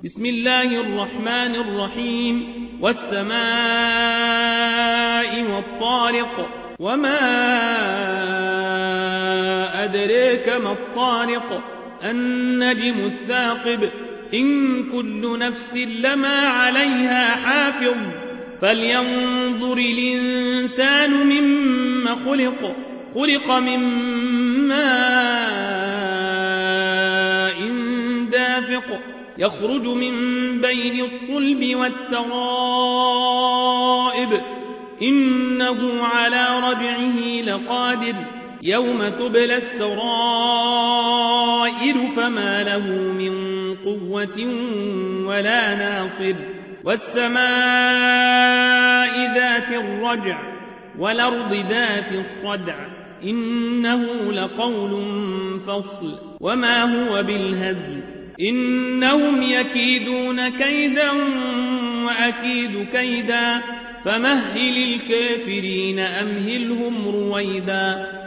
بسم الله الرحمن الرحيم والسماء والطارق وما أدريك ما الطارق النجم الثاقب إن كل نفس لما عليها حافظ فلينظر الإنسان مما خلق من ماء دافق يخرج من بين الصلب والترائب إنه على رجعه لقادر يوم تبلى السرائر فما له من قوة ولا ناصر والسماء ذات الرجع والأرض ذات الصدع إنه لقول فصل وما هو بالهزل إنهم يكيدون كيدا وأكيد كيدا فمهل الكافرين أمهلهم رويدا